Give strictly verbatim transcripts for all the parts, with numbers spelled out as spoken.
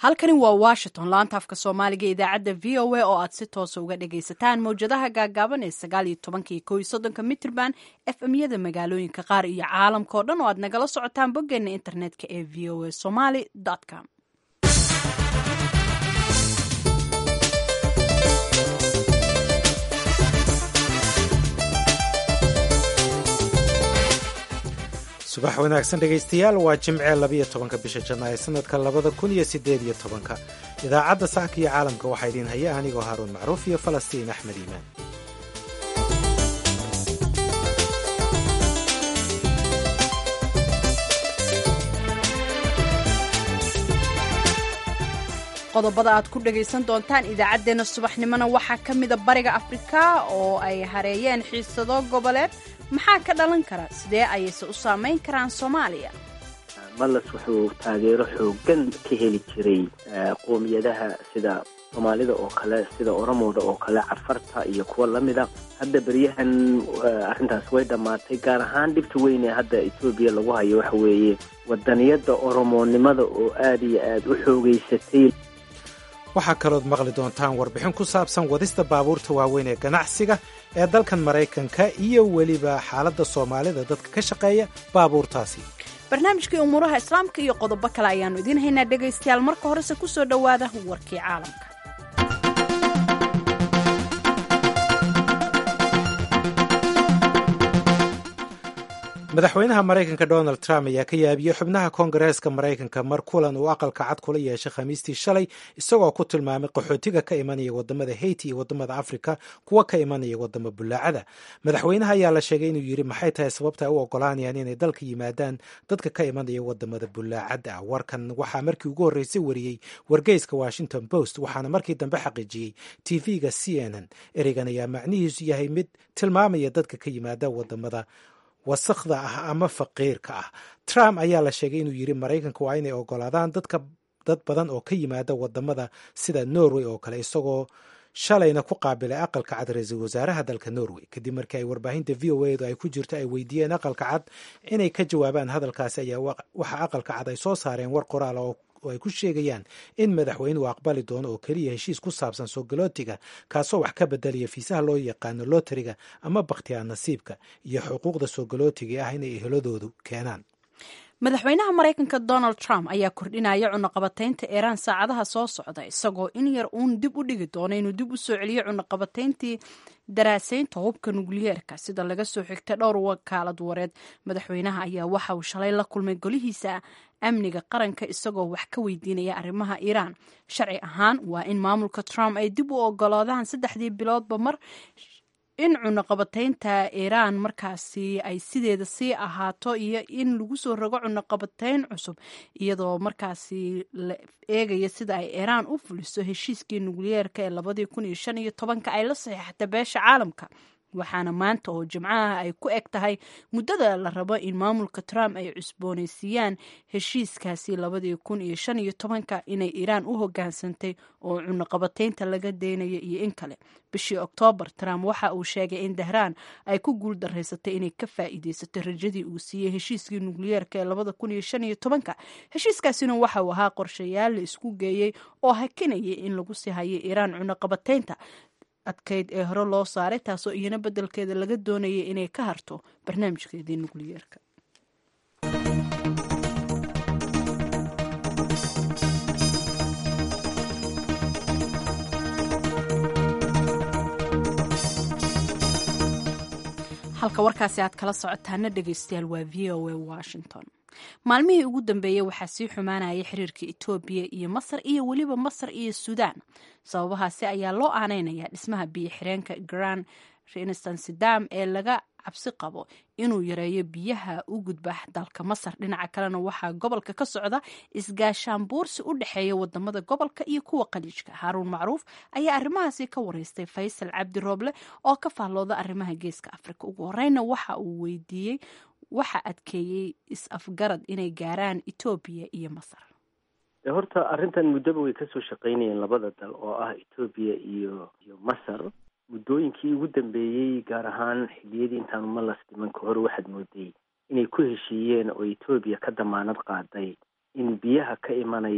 halkani waa washington laanta afka soomaaliga idaacadda v o a oo aad si toosa uga dhagaysataan mawjadaha gaagaaban ee sagaal iyo tobanka iyo kow iyo soddonka mitrban f m yada magaalooyinka qaar iyo caalamka oo dhan oo aad nagala socotaan boggeena internetka ee v o a somaly com. subax wanaagsan dhegaystayaal waa jimce labiyo tobanka bisha janaayo sanadka labada kun iyo sideed iyo tobanka idaacadda saaka iyo caalamka waxaa idiin haya anigoo haaruun macruuf iyo falastiin axmed iimaan. qodobada aad ku dhagaysan doontaan idaacaddeenna subaxnimona waxaa ka mida bariga afrika oo ay hareeyeen xiisado goboleed. maxaa ka dhalan kara sidee ayayse u saamayn karaan soomaaliya? malas wuxuu taageero xoogan ka heli jiray qoomiyadaha sida soomaalida oo kale, sida oromooda oo kale, cafarta iyo kuwa lamida. hadda beryahan arrintaas way dhammaatay. gaar ahaan dhibta weyn ee hadda etoobiya lagu hayo waxa weeye wadaniyada oromoonimada oo aad iyo aad u xoogeysatay. waxaa kalood maqli doontaan warbixin ku saabsan wadista baabuurta waaweyn ee ganacsiga ee dalkan maraykanka iyo weliba xaaladda soomaalida dadka ka shaqeeya baabuurtaasi. barnaamijkii umuuraha islaamka iyo qodobo kale ayaannu idiin haynaa dhegaystayaal. marka horese ku soo dhowaada warkii caalamka. madaxweynaha maraykanka donald trump ayaa ka yaabiyey xubnaha koongareeska maraykanka mar kulan uu aqalka cad kula yeeshay khamiistii shalay, isagoo ku tilmaamay qaxootiga ka imanaya wadamada haiti iyo wadamada afrika kuwa ka imanaya wadamo bulaacada. madaxweynaha ayaa la sheegay inuu yidhi maxay tahay sababta ay u ogolaanayaan inay dalka yimaadaan dadka ka imanaya wadamada bulaacada. warkan waxaa markii ugu horreysay wariyey wargeyska washington post, waxaana markii dambe xaqiijiyey t v-ga c n n. ereygan ayaa macnihiisu yahay mid tilmaamaya dadka ka yimaada wadamada wasakhda ah ama faqiirka ah. trump ayaa la sheegay inuu yidhi maraykanka waa inay ogolaadaan dadka dad badan oo ka yimaada wadamada sida norway oo kale, isagoo shalayna ku qaabilay aqalka cad ra-iisul wasaaraha dalka norway. kadib markii ay warbaahinta v o a du ay ku jirto ay weydiiyeen aqalka cad inay ka jawaabaan hadalkaasi, ayaa waxa aqalka cad ay soo saareen war qoraal oo oo ay ku sheegayaan in madaxweynuhu aqbali doono oo keliya heshiis ku saabsan soo galootiga, kaasoo wax ka bedelaya fiisaha loo yaqaano lotariga ama bakhtiyaa nasiibka iyo xuquuqda soo galootiga ah inay eheladoodu keenaan. madaxweynaha maraykanka donald trump ayaa kordhinaya cunaqabataynta iiraan saacadaha soo socda, isagoo in yar uun dib u dhigi doono inuu dib u soo celiyo cunaqabatayntii daraasaynta hubka nukliyeerka, sida laga soo xigtay dhowr wakaalad wareed. madaxweynaha ayaa waxa uu shalay la kulmay golihiisa amniga qaranka, isagoo wax ka weydiinaya arrimaha iiraan. sharci ahaan waa in maamulka trump ay dib u ogolaadaan saddexdii biloodba mar in cunaqabataynta iiraan markaasi ay sideeda sii ahaato iyo in lagu soo rogo cunaqabatayn cusub, iyadoo markaasi la eegaya sida ay iiraan u fuliso heshiiskii nukliyeerka ee labadii kun iyo shan iyo tobanka ay la saxiixatay beesha caalamka. waxaana maanta oo jimcaha ay ku eg tahay muddada la rabo in maamulka trump ay cusboonaysiiyaan heshiiskaasi labadii kun iyo shan iyo tobanka inay iiraan u hogaansantay oo cunaqabataynta laga daynayo iyo in kale. bishii oktoobar trump waxa uu sheegay in dahraan ay ku guul daraysatay inay ka faa'iidaysatay rajadii uu siiyey heshiiskii nukliyeerka ee labada kun iyo shan iyo tobanka. heshiiskaasina waxa uu ahaa qorshayaal la isku geeyey oo hakinayay in lagu sii hayo iiraan cunaqabataynta adkayd ee hore loo saaray, taasoo iyana beddelkeeda laga doonayay inay ka harto barnaamijkeedii nukliyeerka. halka warkaasi aad kala socotaana dhegaystayaal waa v o a washington. maalmihii ugu dambeeyey waxaa sii xumaanayay xiriirka etoobiya iyo masar iyo weliba masar iyo suudaan. sababahaasi ayaa loo aaneynaya dhismaha biyo xireenka grand renaissance dam ee laga cabsi qabo inuu yareeyo biyaha u gudba dalka masar. dhinaca kalena waxaa gobolka ka socda isgaashaanbuursi u dhexeeya wadamada gobolka iyo kuwa khaliijka. haaruun macruuf ayaa arrimahaasi ka wareystay faysal cabdi rooble oo ka faallooda arrimaha geeska afrika. ugu horeyna waxa uu weydiiyey waxa adkeeyey is-afgarad inay gaaraan etoobiya iyo masar. horta arrintan muddaba way kasoo shaqaynayeen labada dal oo ah etoobiya iyo iyo masar. muddooyinkii ugu dambeeyey gaar ahaan xilliyadii intaanu malas dhiman ka hor waxaad moodayey inay ku heshiiyeen oo etoobiya ka damaanad qaaday in biyaha ka imanaya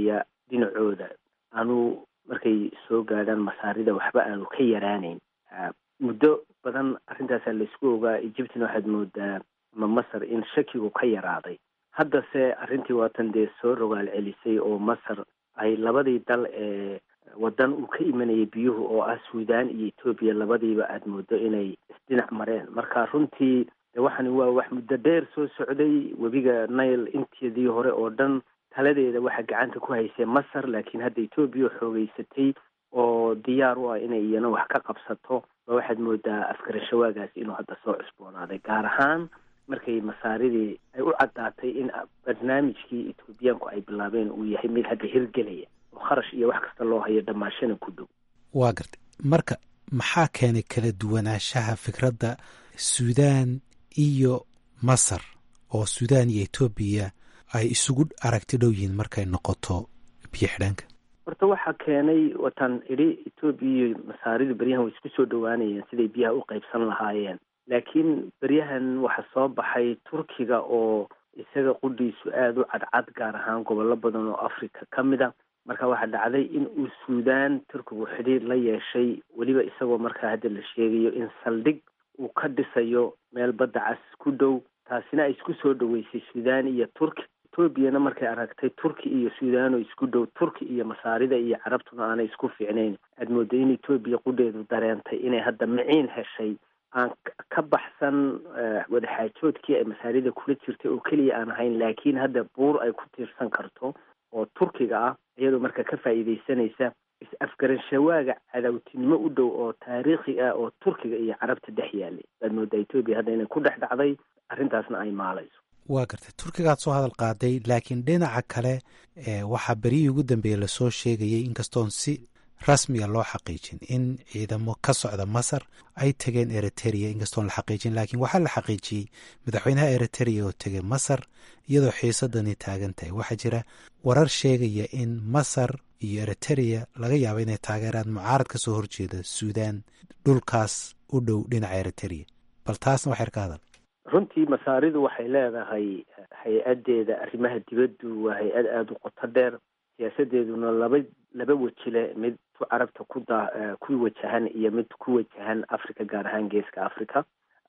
dhinacooda aanu markay soo gaadhaan masaarida waxba aanu ka yaraanayn. muddo badan arrintaasaa laysku ogaa. Egyptina waxaad moodaa ama masar in shakigu ka yaraaday. haddase arrintii waatan dee soo rogaal celisay oo masar ay labadii dal ee waddan uu ka imanayay biyuhu oo ah suudaan iyo etoobiya labadiiba aad moodo inay isdhinac mareen. marka runtii de waxani waa wax muddo dheer soo socday. webiga nile inteedii hore oo dhan taladeeda waxaa gacanta ku haysay masar, laakiin hadda etoobiya xoogeysatay oo diyaar u ah inay iyana wax ka qabsato. ba waxaad moodaa afgarashawaagaas inuu hadda soo cusboonaaday, gaar ahaan markay masaaridii ay u caddaatay in barnaamijkii etoobiyaanku ay bilaabeen uu yahay mid hadda hirgelaya oo kharash iyo wax kasta loo hayo dhammaashana ku dhow. waa gartay. marka maxaa keenay kala duwanaanshaha fikradda suudaan iyo masar oo suudaan iyo etoobiya ay isugu aragti dhow yihiin markay noqoto biyo xidhaanka? horta waxaa keenay wataan idhi etoobiya iyo masaaridu beryahan way isku soo dhowaanayeen siday biyaha u qaybsan lahaayeen. laakiin beryahan waxaa soo baxay turkiga oo isaga qudhiisu aada u cadcad, gaar ahaan gobollo badan oo africa ka mid a. marka waxaa dhacday in uu suudaan turkigu xidhiir la yeeshay, weliba isagoo markaa hadda la sheegayo in saldhig uu ka dhisayo meel badda cas ku dhow. taasina ay isku soo dhoweysay suudaan iyo turki. etoobiyana markay aragtay turki iyo suudaan oo isku dhow, turki iyo masaarida iyo carabtuna aanay isku fiicnayn, aad mooday in etoobiya qudheedu dareentay inay hadda miciin heshay aan ka baxsan wadaxaajoodkii ay masaarida kula jirtay oo keliya aan ahayn, laakiin hadda buur ay ku tiirsan karto oo turkiga ah, iyadoo marka ka faa'iidaysanaysa is-afgarashawaaga cadawtinimo u dhow oo taariikhi ah oo turkiga iyo carabta dhex yaalay. aad moodaa etoobiya hadda inay ku dhex dhacday, arrintaasna ay maalayso. waa gartay. turkigaad soo hadal qaaday, laakiin dhinaca kale waxaa berihii ugu dambeeyey lasoo sheegayay inkastoon si rasmiga loo xaqiijin in ciidamo ka socda masar ay tageen eritrea, inkastoon la xaqiijin, laakiin waxaa la xaqiijiyey madaxweynaha eritrea oo tegay masar iyadoo xiisadani taagan tahay. waxaa jira warar sheegaya in masar iyo eritrea laga yaabo inay taageeraan mucaarad ka soo horjeeda suudaan dhulkaas u dhow dhinaca eritrea. bal taasna waxyar ka hadal. runtii masaaridu waxay leedahay hay-adeeda arrimaha dibaddu waa hay-ad aada u qoto dheer. siyaasadeeduna laba laba wejile, mid ku carabta ku da ku wajahan iyo mid ku wajahan africa, gaar ahaan geeska africa.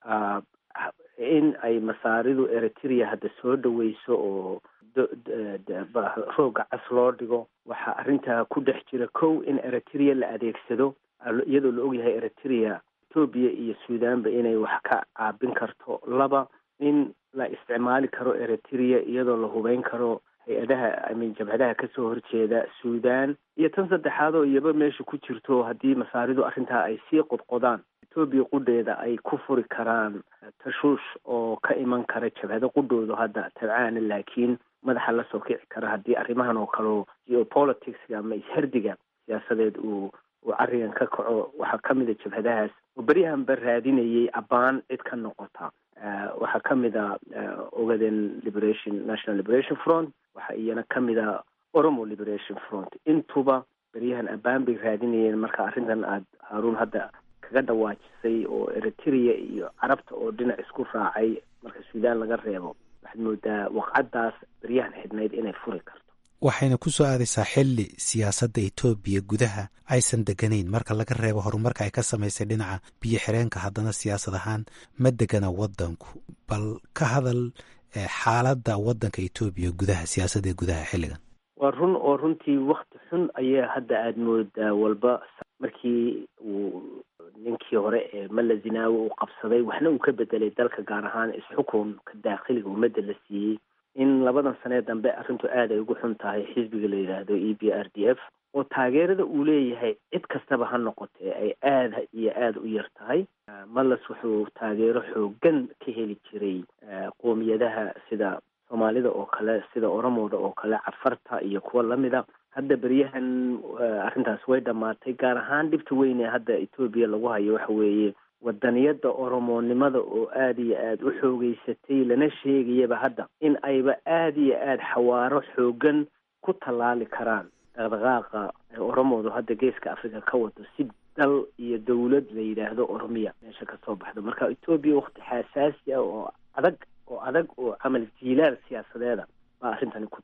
in ay masaaridu eritrea hadda soo dhaweyso oo rooga cas loo dhigo, waxaa arrintaa ku dhex jira kow in eritrea la adeegsado, iyadoo la ogyahay eritrea etoobiya iyo suudaanba inay wax ka caabin karto. laba, in la isticmaali karo eritrea iyadoo la hubeyn karo hay-adaha amin jabhadaha kasoo horjeeda suudaan. iyo tan saddexaad oo iyaba meesha ku jirto, haddii masaaridu arrintaa ay sii qodqodaan, etoobiya qudheeda ay ku furi karaan tashuush oo ka iman kara jabhado qudhoodu hadda tabcaana, laakiin madaxa la soo kici kara haddii arrimahan oo kaleo geopoliticska ama ishardiga siyaasadeed uu uu carrigan ka kaco. waxaa ka mid a jabhadahaas oo beryahan ba raadinayay abaan cid ka noqota. waxaa ka mid a ogaden liberation national liberation front, waxaa iyana ka mid a oromo liberation front. intuba beryahan abaan bay raadinayeen. marka arrintan aad haaruun hadda kaga dhawaajisay oo eritrea iyo carabta oo dhinac isku raacay marka suudaan laga reebo, waxaad moodaa waqcaddaas beryahan xidhnayd inay furi karto. waxayna ku soo aadaysaa xilli siyaasadda etoobiya gudaha aysan deganayn marka laga reebo horumarka ay ka samaysay dhinaca biyo xireenka. haddana siyaasad ahaan ma degana waddanku. bal ka hadal xaaladda waddanka etoobiya gudaha, siyaasadda gudaha xilligan. waa run oo runtii wakti xun ayaa hadda aada moodaa walba. markii uu ninkii hore ee mala zinaawi uu qabsaday, waxna uu ka bedelay dalka, gaar ahaan is-xukunka daakhiliga ummadda la siiyey, in labadan sanee dambe arrintu aad ay ugu xun tahay xisbiga la yidhaahdo e b r d f oo taageerada uu leeyahay cid kastaba ha noqotee ay aada iyo aada u yar tahay. malas wuxuu taageero xoogan ka heli jiray qoomiyadaha sida soomaalida oo kale, sida oromooda oo kale, cafarta iyo kuwa lamida. hadda beryahan arrintaas way dhammaatay. gaar ahaan dhibta weyn ee hadda etoobiya lagu hayo waxa weeye wadaniyada oromoonimada oo aada iyo aada u xoogeysatay, lana sheegayaba hadda in ayba aada iyo aada xawaaro xoogan ku tallaali karaan dhaqdhaqaaqa oromoodu hadda geeska africa ka wado si dal iyo dawlad la yidhaahdo oromiya meesha kasoo baxdo. marka etoobiya wakti xasaasi ah oo adag oo adag oo camal jiilaal siyaasadeeda baa arrintani ku timid.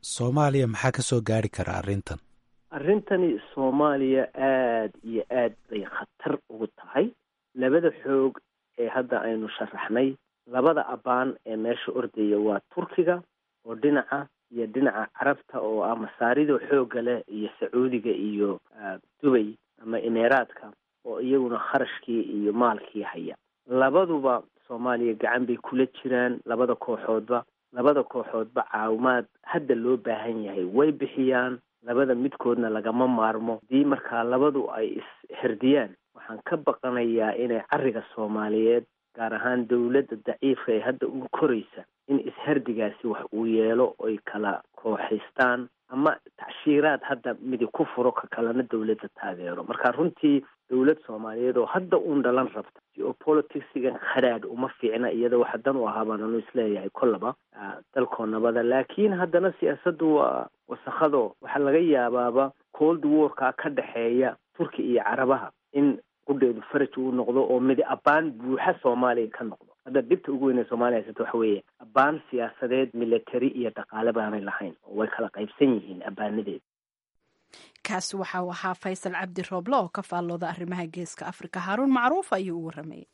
soomaaliya maxaa ka soo gaari kara arrintan arrintani soomaaliya aada iyo aad bay khatar ugu tahay labada xoog ee hadda aynu sharaxnay labada abaan ee meesha ordaya waa turkiga oo dhinaca iyo dhinaca carabta oo ah masaarida xoogga leh iyo sacuudiga iyo dubay ama imeeraadka oo iyaguna kharashkii iyo maalkii haya labaduba soomaaliya gacan bay kula jiraan labada kooxoodba labada kooxoodba caawimaad hadda loo baahan yahay way bixiyaan labada midkoodna lagama maarmo haddii markaa labadu ay is-hirdiyaan waxaan ka baqanayaa inay cariga soomaaliyeed gaar ahaan dawladda daciifka ee hadda u koraysa in ishardigaasi wax uu yeelo oy kala kooxaystaan ama tacshiiraad hadda midi ku furo ka kalena dawladda taageero marka runtii dawlad soomaaliyeed oo hadda uun dhalan rabta geopoliticsigan khadhaadh uma fiicna iyada waxa dan u ahaa baan anu isleeyahay kollaba dalkoo nabada laakiin haddana siyaasaddu waa wasakhado waxaa laga yaabaaba cold warkaa ka dhexeeya turki iyo carabaha in qudheedu faraj uu noqdo oo midi abaan buuxa soomaaliya ka noqdo hadda dhibta ugu weyn ee soomaaliya haysata waxa weeye abaan siyaasadeed military iyo dhaqaale baanay lahayn oo way kala qaybsan yihiin abaanadeeda kaasi waxa uu ahaa faysal cabdi rooble oo ka faallooda arrimaha geeska afrika haaruun macruuf ayuu u waramayay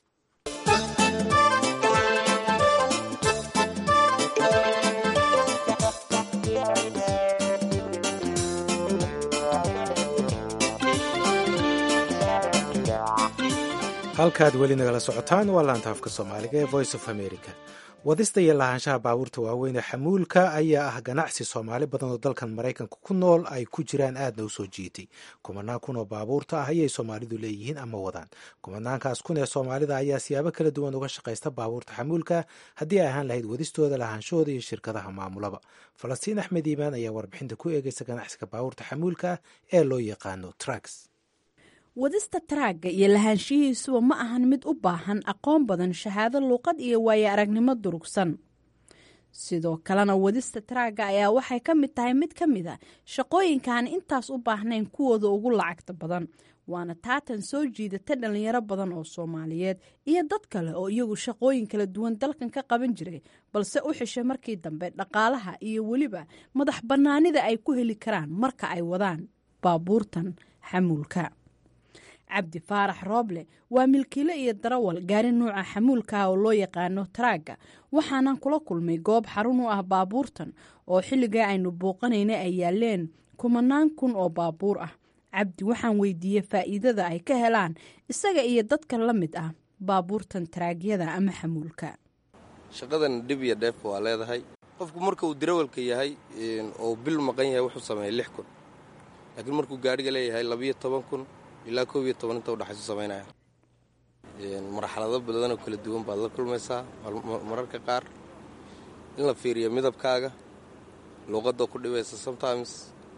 halkaad weli nagala socotaan waa laanta afka soomaaliga ee voice of america wadista iyo lahaanshaha baabuurta waaweyn ee xamuulka ayaa ah ganacsi soomaali badan oo dalkan maraykanka ku nool ay ku jiraan aadna u soo jiitay kumanaan kun oo baabuurta ah ayay soomaalidu leeyihiin ama wadaan kumanaankaas kun ee soomaalida ayaa siyaabo kala duwan uga shaqaysta baabuurta xamuulka haddii ay ahaan lahayd wadistooda lahaanshahooda iyo shirkadaha maamulaba falastiin axmed iimaan ayaa warbixinta ku eegaysa ganacsiga baabuurta xamuulka ee loo yaqaano trucks wadista taraagga iyo lahaanshihiisuba ma ahan mid u baahan aqoon badan shahaado luuqad iyo waayo aragnimo durugsan sidoo kalena wadista taraagga ayaa waxay ka mid tahay mid ka mid a shaqooyinkaan intaas u baahnayn kuwooda ugu lacagta badan waana taatan soo jiidata dhalinyaro badan oo soomaaliyeed iyo dad kale oo iyagu shaqooyin kala duwan dalkan ka qaban jiray balse u xishay markii dambe dhaqaalaha iyo weliba madax bannaanida ay ku heli karaan marka ay wadaan baabuurtan xamuulka cabdi faarax rooble waa milkiile iyo darawal gaari nuuca xamuulka oo loo yaqaano taraagga waxaanan kula kulmay goob xarun u ah baabuurtan oo xilligaa aynu booqanayna ay yaaleen kumanaan kun oo baabuur ah cabdi waxaan weydiiyey faa'iidada ay ka helaan isaga iyo dadka la mid ah baabuurtan taraagyada ama xamuulka shaqadan dhib iyo dheef waa leedahay qofku marka uu darawalka yahay oo bil maqan yahay wuxuu sameeyay lix kun laakiin markuu gaadhiga leeyahay labiyo toban kun ilaa koob iyo toban inta udhaxaysu samaynaya marxalado badan oo kala duwan baad la kulmaysaa mararka qaar in la fiiriyo midabkaaga luuqadda ku dhibaysa sometimes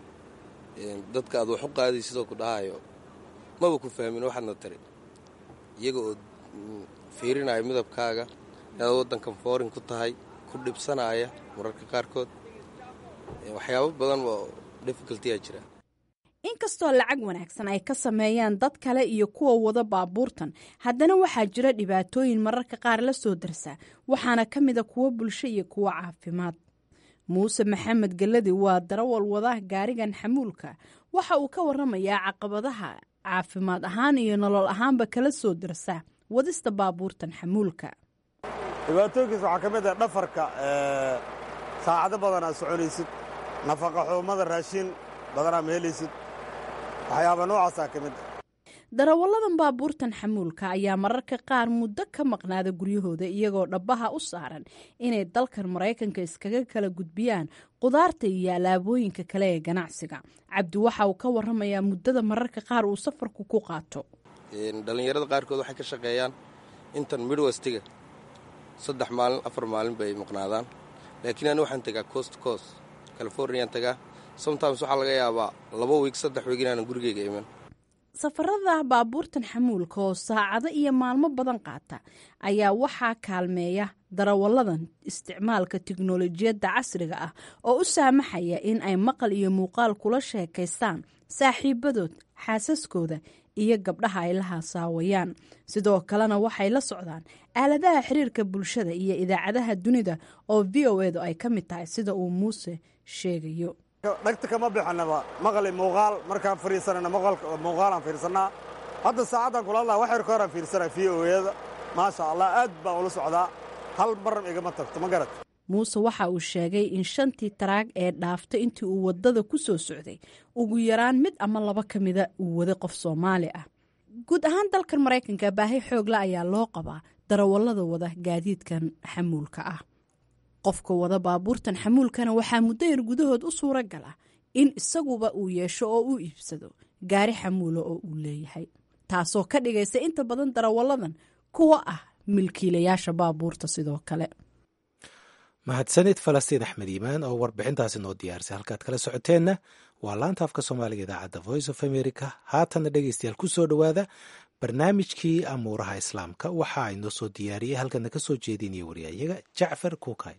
dadka aad wax u qaadayy sidoo ku dhahayo maba ku fahmin waxaadna tiri iyaga oo fiirinaya midabkaaga inaad waddankan foorin ku tahay ku dhibsanaya mararka qaarkood waxyaabo badan oo difficulty a jira inkastoo lacag wanaagsan ay ka sameeyaan dad kale iyo kuwa wada baabuurtan haddana waxaa jira dhibaatooyin mararka qaar la soo darsa waxaana ka mida kuwo bulsho iyo kuwo caafimaad muuse maxamed galladi waa darawal wada gaarigan xamuulka waxa uu ka waramayaa caqabadaha caafimaad ahaan iyo nolol ahaanba kala soo darsa wadista baabuurtan xamuulka dhibaatooyinkiis waxaa ka mid ah dhafarka saacado badan aad soconaysid nafaqa xumada raashin badanaa ma helaysid waxyaaba noocaasaa ka mid ah darawalladan baabuurtan xamuulka ayaa mararka qaar muddo ka maqnaada guryahooda iyagoo dhabbaha u saaran inay dalkan maraykanka iskaga kala gudbiyaan qudaarta iyo alaabooyinka kale ee ganacsiga cabdi waxa uu ka waramayaa muddada mararka qaar uu safarku ku qaato dhallinyarada qaarkood waxay ka shaqeeyaan intan midwestiga saddex maalin afar maalin bay maqnaadaan laakiin ani waxaan tagaa coast coast californiaan tagaa sometimes waxaa laga yaabaa laba wiig saddex wiig inaanan gurigeyga iman safarada baabuurtan xamuulka oo saacado iyo maalmo badan qaata ayaa waxaa kaalmeeya darawalladan isticmaalka tiknolojiyadda casriga ah oo u saamaxaya in ay maqal iyo muuqaal kula sheekaystaan saaxiibadood xaasaskooda iyo gabdhaha ay la haasaawayaan. sidoo kalena waxay la socdaan aaladaha xiriirka bulshada iyo idaacadaha dunida oo v o edu ay ka mid tahay sida uu muuse sheegayo. dhagta kama bixinaba maqli muuqaal markaan fariisanana muuqaalaan fiirsanaa. hadda saacaddan kula hadlaa waxyar ka horaan fiirsanaa v o eda maasha allah aad baan ula socdaa hal maran igama tagto ma garat. muuse waxa uu sheegay in shantii taraag ee dhaafta intii uu waddada ku soo socday ugu yaraan mid ama laba ka mida uu waday qof Soomaali ah. guud ahaan dalkan Maraykanka baahi xoogla ayaa loo qabaa darawallada wada gaadiidkan xamuulka ah. qofka wada baabuurtan xamuulkana waxaa muddo yar gudahood u suuragal ah in isaguba uu yeesho oo uu iibsado gaari xamuulo oo uu leeyahay, taasoo ka dhigaysa inta badan darawalladan kuwa ah milkiilayaasha baabuurta. sidoo kale mahadsanid falastiin axmed iimaan oo warbixintaasi noo diyaarisay. halkaad kala socoteenna waa laanta afka soomaaliga idaacadda voice of america. haatanna dhegeystayaal ku soo dhowaada barnaamijkii amuuraha islaamka. waxa ay noo soo diyaariyey halkana ka soo jeedinaya wariyayaga jacfar kuukay.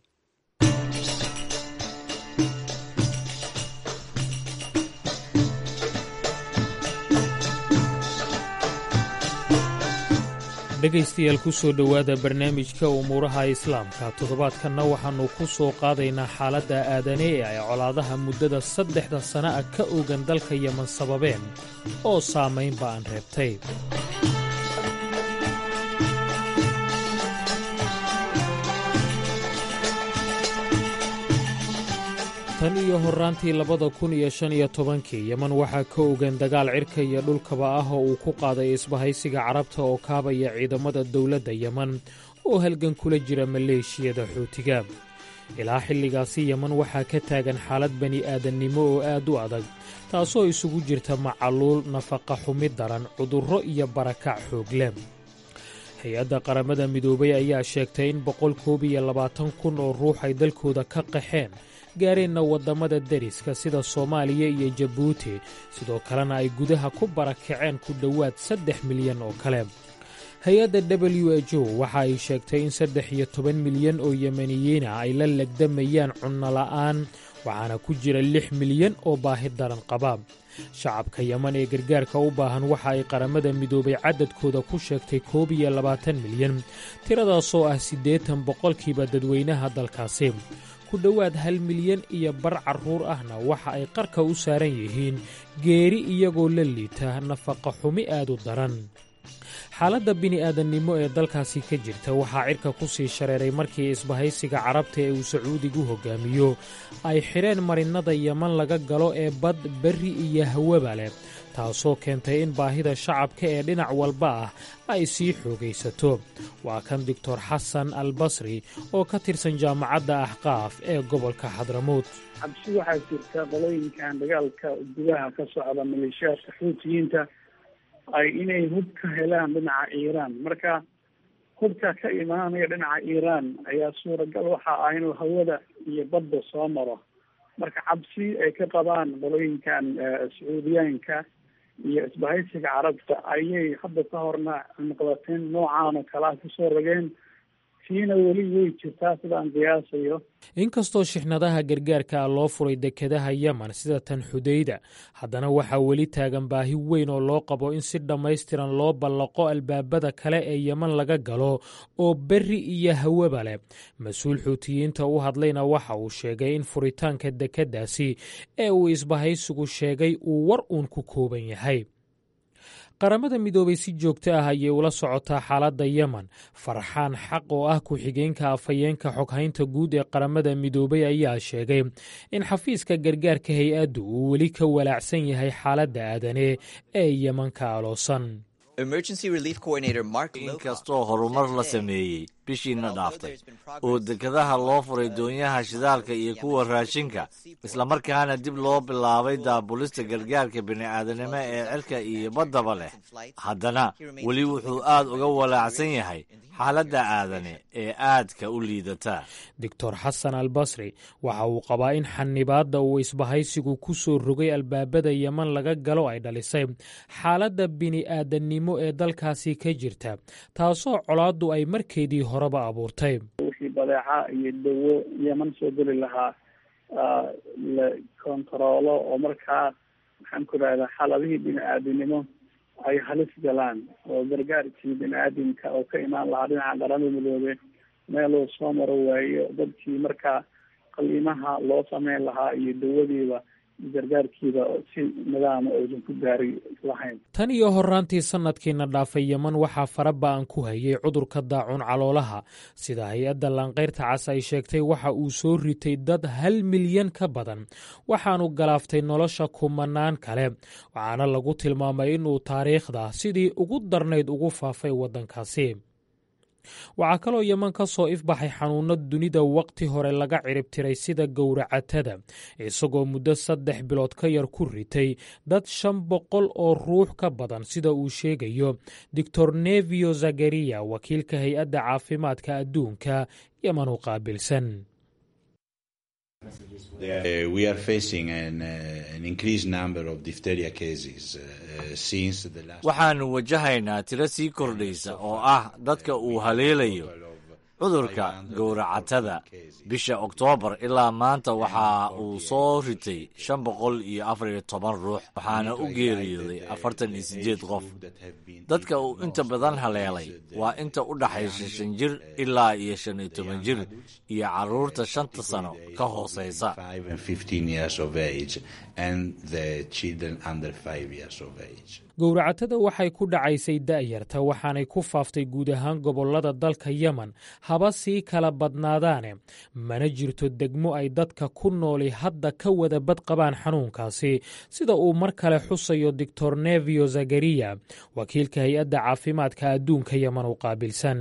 dhegaystayaal ku soo dhowaada barnaamijka umuuraha islaamka. toddobaadkanna waxaannu ku soo qaadaynaa xaaladda aadane ee ay colaadaha muddada saddexda sana ah ka oogan dalka yeman sababeen oo saamaynba aan reebtay. tan iyo horraantii labada kun iyo shan iyo tobankii yeman waxaa ka ogan dagaal cirka iyo dhulkaba ah oo uu ku qaaday isbahaysiga carabta oo kaabaya ciidamada dowladda yeman oo halgan kula jira maleeshiyada xuutiga. ilaa xilligaasi yeman waxaa ka taagan xaalad bani'aadannimo oo aad u adag, taasoo isugu jirta macaluul, nafaqa xumi daran, cudurro iyo barakac xoog leh. hay-adda qaramada midoobay ayaa sheegtay in boqol koob iyo labaatan kun oo ruux ay dalkooda ka qaxeen, gaareenna waddamada deriska sida Soomaaliya iyo Jabuuti, sidoo kalena ay gudaha ku barakaceen ku dhowaad saddex milyan oo kale. hay-adda w h o waxa ay sheegtay in saddex iyo toban milyan oo yemaniyiin ah ay la legdamayaan cunno la'aan, waxaana ku jira lix milyan oo baahi daran qaba. shacabka yeman ee gargaarka u baahan waxa ay qaramada midoobay cadadkooda ku sheegtay koob iyo labaatan milyan, tiradaasoo ah siddeetan boqolkiiba dadweynaha dalkaasi. ku dhowaad hal milyan iyo bar carruur ahna waxa ay qarka u saaran yihiin geeri iyagoo la liita nafaqa xumi aad u daran. xaaladda bini'aadannimo ee dalkaasi ka jirta waxaa cirka ku sii shareeray markii isbahaysiga carabta ee uu sacuudigu hoggaamiyo ay xidheen marinnada yeman laga galo ee bad, berri iyo hawaba leh, taasoo keentay in baahida shacabka ee dhinac walba ah ay sii xoogaysato. waa kan doctor xasan albasri oo ka tirsan jaamacadda axqaaf ee gobolka xadramuud. cabsi waxaa jirta qolooyinkan dagaalka gudaha ka socda maleeshiyaadka xuutiyiinta ay inay hub ka helaan dhinaca iiraan. marka hubka ka imaanaya dhinaca iiraan ayaa suuragal waxa ah inuu hawada iyo badda soo maro. marka cabsi ay ka qabaan qolooyinkan sacuudiyaanka iyo isbahaysiga carabta ayay hadda ka horna muqdateen noocaan oo kale ah kusoo rogeen, tiina weli way jirtaa sida aan qiyaasayo. inkastoo shixnadaha gargaarka ah loo furay dekedaha yeman sida tan xudayda, haddana waxaa weli taagan baahi weyn oo loo qabo in si dhammaystiran loo ballaqo albaabada kale ee yeman laga galo oo berri iyo hawaba leh. mas-uul xuutiyiinta u hadlayna waxa uu sheegay in furitaanka dekeddaasi ee uu isbahaysigu sheegay uu war uun ku kooban yahay. qaramada midoobay si joogto ah ayay ula socotaa xaaladda yeman. farxaan xaq oo ah ku-xigeenka afhayeenka xoghaynta guud ee qaramada midoobay ayaa sheegay in xafiiska gargaarka hay-addu uu weli ka walaacsan yahay xaaladda aadane ee yeman ka aloosan. inkastoo horumar la sameeyey bishiina dhaaftay oo dekedaha loo furay doonyaha shidaalka iyo kuwa raashinka, islamarkaana dib loo bilaabay daabulista gargaarka bini'aadanimo ee cirka iyo baddaba leh, haddana weli wuxuu aad uga walaacsan yahay xaaladda aadane ee aadka u liidata. doctor xasan albasri waxa uu qabaa in xanibaadda uu isbahaysigu ku soo rogay albaabada yeman laga galo ay dhalisay xaaladda bini'aadanimo ee dalkaasi ka jirta, taasoo colaaddu ay markeedii horeba abuurtay. wixii badeeca iyo dawo yeman soo geli lahaa la kontaroolo oo markaa maxaan ku rahdaa xaaladihii bini'aadanimo ay halis galaan oo gargaarkii bini aadamka oo ka imaan lahaa dhinaca qaramada midoobe meeluu soo maro waayo dadkii markaa qaliimaha loo sameyn lahaa iyo dawadiiba gargaarkiiba si nidaama uusan ku gaari lahayn. tan iyo horaantii sanadkiina dhaafay yeman waxaa fara ba-an ku hayay cudurka daacun caloolaha sida hay-adda laanqeyrta cas ay sheegtay waxa uu soo ritay dad hal milyan ka badan waxaanu galaaftay nolosha kumanaan kale waxaana lagu tilmaamay inuu taariikhda sidii ugu darnayd ugu faafay waddankaasi. waxaa kaloo yeman ka soo ifbaxay xanuuno dunida waqti hore laga ciribtiray sida gowracatada isagoo muddo saddex bilood ka yar ku ritay dad shan boqol oo ruux ka badan sida uu sheegayo doctor nevio zagariya wakiilka hay-adda caafimaadka adduunka yeman u qaabilsan. Uh, we are facing an, uh, an increased number of diphtheria cases uh, since the last. waxaanu wajahaynaa tiro sii kordhaysa oo ah dadka uu haleelayo cudurka gowracatada. bisha oktoobar ilaa maanta waxa uu soo ritay shan boqol iyo afar iyo toban ruux waxaana u geeriyooday afartan iyo siddeed qof. dadka uu inta badan haleelay waa inta u dhaxaysa shan jir ilaa iyo shan iyo toban jir iyo carruurta shanta sano ka hooseysa. gowracatada waxay ku dhacaysay da'yarta waxaanay ku faaftay guud ahaan gobollada dalka yemen haba sii kala badnaadaane mana jirto degmo ay dadka ku nooli hadda ka wada bad qabaan xanuunkaasi sida uu mar kale xusayo doctor nevio zagariya wakiilka hay-adda caafimaadka adduunka yemen u qaabilsan.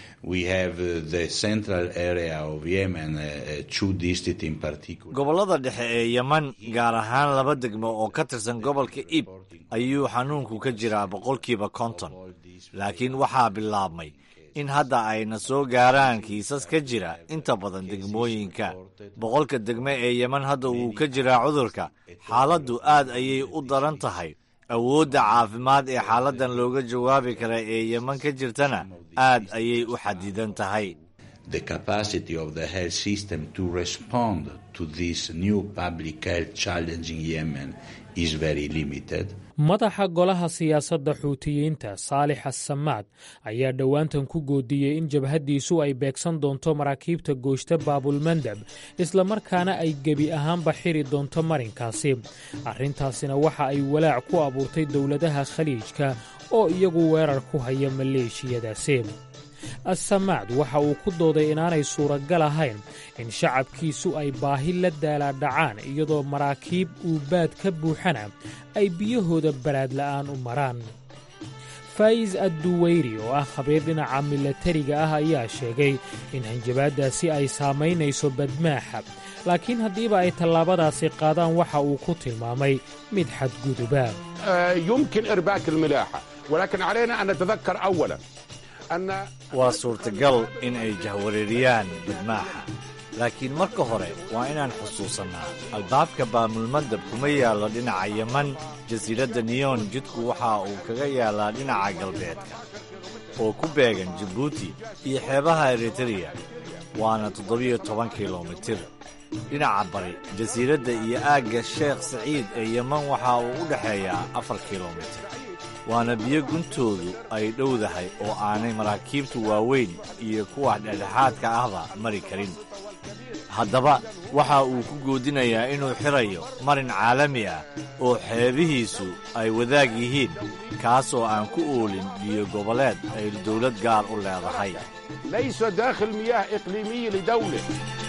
gobollada dhexe ee yemen gaar ahaan laba degmo oo ka tirsan gobolka ib ayuu xanuunku ka jiraa boqolkiiba konton laakiin waxaa bilaabmay in hadda ayna soo gaaraan kiisas ka jira inta badan degmooyinka. boqolka degme ee yemen hadda uu ka jiraa cudurka xaaladdu aad ayay u daran tahay. awoodda caafimaad ee xaaladdan looga jawaabi kara ee yemen ka jirtana aad ayay u xadidan tahay. The capacity of the health system to respond to this new public health challenge in Yemen is very limited. madaxa golaha siyaasadda xuutiyiinta saalix assamaad ayaa dhowaantan ku goodiyey in jabhaddiisu ay beegsan doonto maraakiibta gooshta baabulmandab islamarkaana ay gebi ahaanba xiri doonto marinkaasi. arrintaasina waxa ay walaac ku abuurtay dowladaha khaliijka oo iyagu weerar ku haya maleeshiyadaasi. assamaad waxa uu ku dooday inaanay suuragal ahayn in shacabkiisu ay baahi la daalaadhacaan iyadoo maraakiib uubaad ka buuxana ay biyahooda baraad la'aan u maraan. faa'is adduweyri oo ah khabiir dhinaca milatariga ah ayaa sheegay in hanjabaaddaasi ay saamaynayso badmaaxa laakiin haddiiba ay tallaabadaasi qaadaan waxa uu ku tilmaamay mid xadguduba. yumkin irbaak almilaaxa walaakin calayna an natadakar awalan waa suurtagal in ay jahwareeriyaan badmaaxa laakiin marka hore waa inaan xusuusannaa albaabka baamulmandab kuma yaallo dhinaca yeman. jasiiradda niyon jidku waxa uu kaga yaallaa dhinaca galbeedka oo ku beegan jabuuti iyo xeebaha eritereya waana toddobiyo toban kilomitir. dhinaca bari jasiiradda iyo aagga sheekh saciid ee yeman waxa uu u dhexeeyaa afar kilomitir waana biyo guntoodu ay dhowdahay oo aanay maraakiibtu waaweyn iyo kuwa dhexdhexaadka ahba mari karin. haddaba waxa uu ku goodinayaa inuu xirayo marin caalami ah oo xeebihiisu ay wadaag yihiin kaasoo aan ku oolin biyo goboleed ay dawlad gaar u leedahay. laysa daakhil miyaah iqliimiyi lidawle.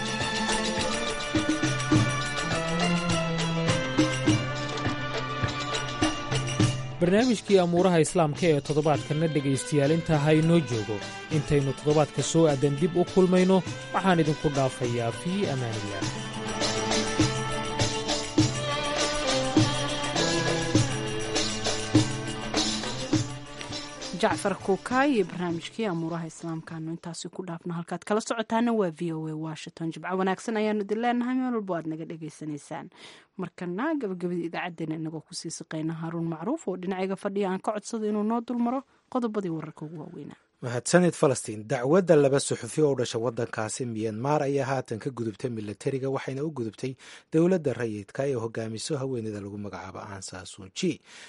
barnaamijkii amuuraha islaamka ee toddobaadkanna dhegaystayaal intaa ha inoo joogo intaynu toddobaadka soo aadan dib u kulmayno waxaan idinku dhaafayaa fii amaanillah. jacfar kuukaay iyo barnaamijkii amuuraha islaamkaanu intaasi ku dhaafno halkaad kala socotaana waa v o a washington. jibco wanaagsan ayaanu idin leenahay meel walbo aad naga dhegaysanaysaan. markana gabagabada idaacaddeenna inagoo kusii siqayna haaruun macruuf oo dhinacayga fadhiya aan ka codsado inuu noo dulmaro qodobadii wararka ugu waaweynaa. mahadsanid falastiin. dacwadda laba suxufi oo dhasha waddankaasi miyanmar ayaa haatan ka gudubtay milatariga waxayna u gudubtay dowladda rayidka ee hogaamiso haweeneyda lagu magacaabo aung san suu kyi.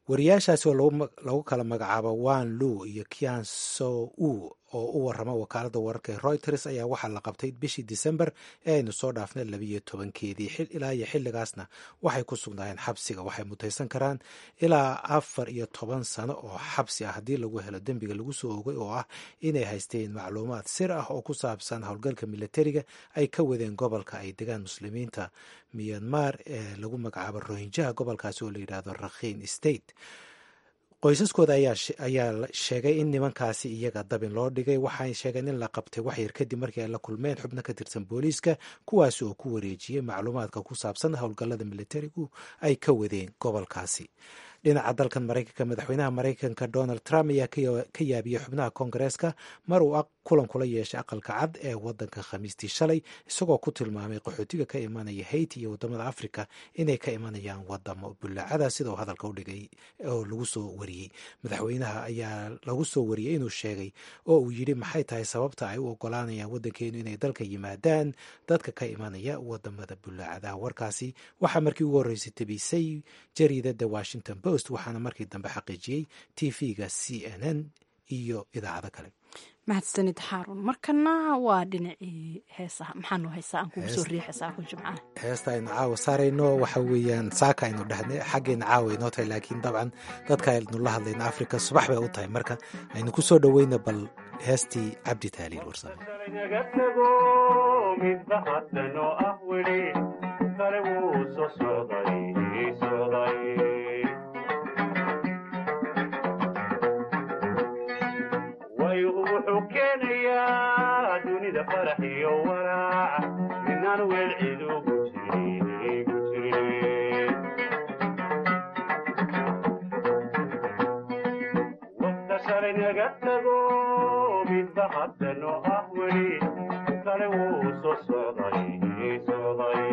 wariyaashaasi oo lagu kala magacaabo wan lu iyo kian so u oo u warrama wakaaladda wararka ee reuters ayaa waxaa la qabtay bishii december ee aynu soo dhaafnay labiiyo tobankeedii ilaa iyo xilligaasna waxay ku sugnaayeen xabsiga. waxay mutaysan karaan ilaa afar iyo toban sano oo xabsi ah haddii lagu helo dembiga lagu soo ogay oo ah inay haysteen macluumaad sir ah oo ku saabsan howlgalka militariga ay ka wadeen gobolka ay degaan muslimiinta myanmar ee lagu magacaabo rohinjaha, gobolkaasi oo la yidhaahdo rakhiin state. qoysaskooda ayaa sheegay in nimankaasi iyaga dabin loo dhigay. waxay sheegeen in la qabtay waxyar kadib markii ay la kulmeen xubno ka tirsan booliiska, kuwaasi oo ku wareejiyey macluumaadka ku saabsan howlgallada militarigu ay ka wadeen gobolkaasi. dhinaca dalkan maraykanka, madaxweynaha maraykanka donald trump ayaa ka yaabiyey xubnaha koongareeska mar uu kulan kula yeeshay aqalka cad ee wadanka khamiistii shalay, isagoo ku tilmaamay qaxootiga ka imanaya haiti iyo wadamada africa inay ka imanayaan wadamo bullaacada sida uu hadalka u dhigay oo lagu soo wariyey. madaxweynaha ayaa lagu soo wariyey inuu sheegay oo uu yidhi maxay tahay sababta ay u ogolaanayaan wadankeenu inay dalka yimaadaan dadka ka imanaya wadamada bullaacadaha. warkaasi waxaa markii ugu horreysay tabisay jariidada washington post, waxaana markii dambe xaqiijiyey t v-ga c n n iyo idaacado kale. mahadsanid xaarun. markana waa dhinacii heesaha. maxaanu haysaa aan kugu soo riixaysaa ku jimcaan heesta aynu caawa saarayno waxa weeyaan saaka aynu dhahnay xaggeena caawa inoo tahay, laakiin dabcan dadka aynu la hadlayna africa subax bay u tahay. marka aynu ku soo dhoweyna bal heestii cabdi taaliil warsame. wuxuu keenayaa dunida farax iyo walaaca inaan weel cid ugu jirin waqta shalay naga tago midba haddano ah weli kale wuu soo socday socday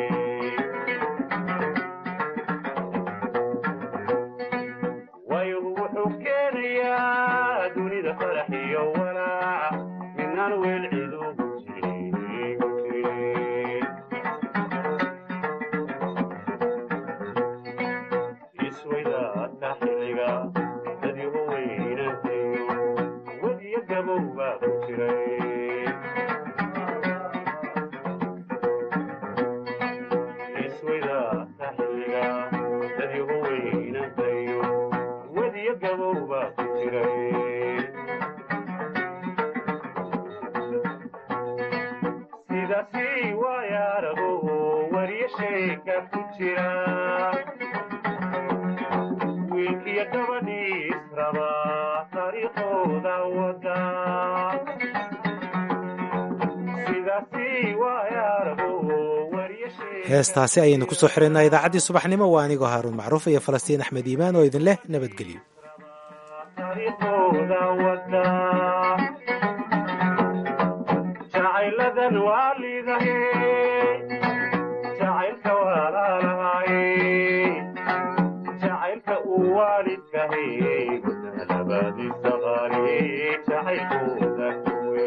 waayo wuxuu keenayaa dunida farax iyo walaaca inaan weel cid ugu jirin isweydaadka xilliga dadii huweynantayo wadiyo gabow baa ku jiray isweydaadka xilliga dadii huweynantayo wadiyo gabow baa ku jiray sidaasi waayaarago wariyo sheeka ku jira wiilkiyo gabadhii israba taariikhooda wada sidaasi waayaarago heestaasi ayaynu ku soo xiraynaa idaacaddii subaxnimo. waa anigoo haaruun macruuf iyo falastiin axmed iimaan oo idin leh nabadgelyo. jacayladan waa liidahe jacaylka walaalahaye jacaylka uu waalidkahe gudaha labaadiisa qaariye jacaylkooda kuwe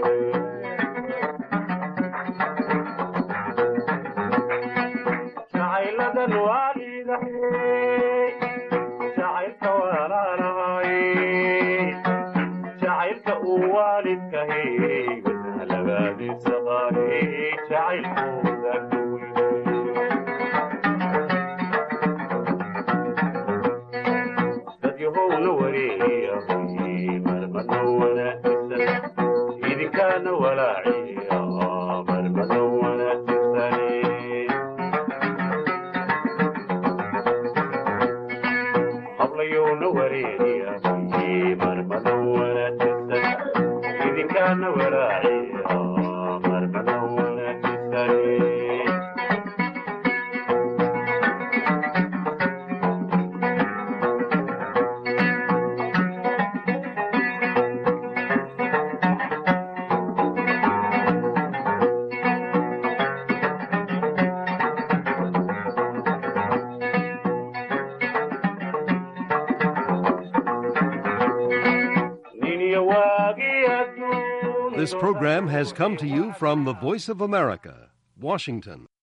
jacayladan waa liidahe jacaylka walaalahaye jacaylka uu waalidkahe dadyahowna wareeyahay marmada wanaagsan idinkaana walaaciya marmada wanaagsan hablayowna wareeyahay marmada wanaagsan idinkaana walaaciya marmada wanaagsan. This program has come to you from the Voice of America, Washington.